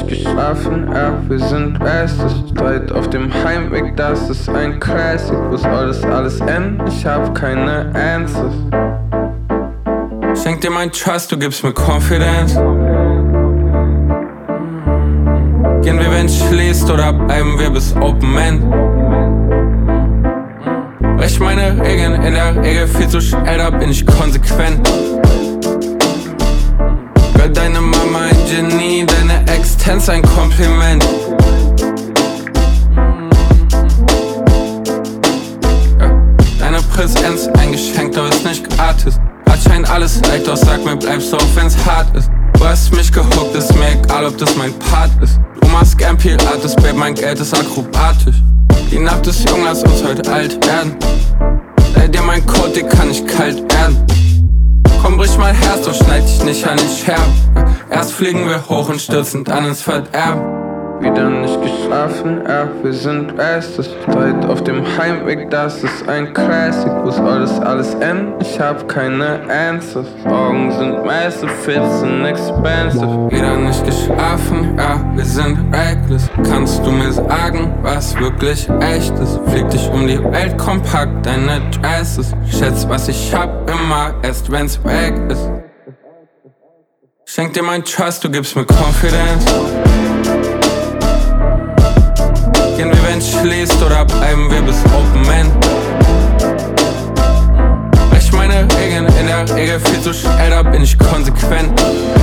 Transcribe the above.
nicht geschlafen, ja, wir sind restless. Streit auf dem Heimweg, das ist ein Classic. Wo soll das alles enden? Ich hab keine Answers. Schenk dir mein Trust, du gibst mir Confidence. Gehen wir, wenn schließt, oder bleiben wir bis Open End? Brech meine Regeln, in der Regel viel zu schnell, da bin ich konsequent. Girl, deine Mama ein Genie, deine Existenz ein Kompliment. Deine Präsenz ein Geschenk, doch ist nicht gratis. Hat scheint alles leicht, doch sag mir, bleibst du auch wenn's hart ist. Du hast mich gehuckt, ist mir egal, ob das mein Part ist. Du machst gern Pilates, Babe, mein Geld ist akrobatisch. Die Nacht ist jung, lass uns heute alt werden. Leih dir mein Code, dir kann ich kalt werden. Komm, brich mein Herz, doch schneid dich nicht an den Scherben. Erst fliegen wir hoch und stürzen dann ins Verderben. Wieder nicht geschlafen, ja, wir sind restless. Streit auf dem Heimweg, das ist ein Classic. Wo soll das alles enden? Ich hab keine Answers. Augen sind massive, Fits sind expensive. Wieder nicht geschlafen, ja, wir sind reckless. Kannst du mir sagen, was wirklich echt ist? Flieg dich um die Welt kompakt, deine Dresses. Schätz, was ich hab, immer erst wenn's weg ist. Schenk dir mein Trust, du gibst mir Confidence. Gehen wir, wenn's schließt, oder bleiben wir bis Open End? Brech meine Regeln, in der Regel viel zu schnell, da bin ich konsequent.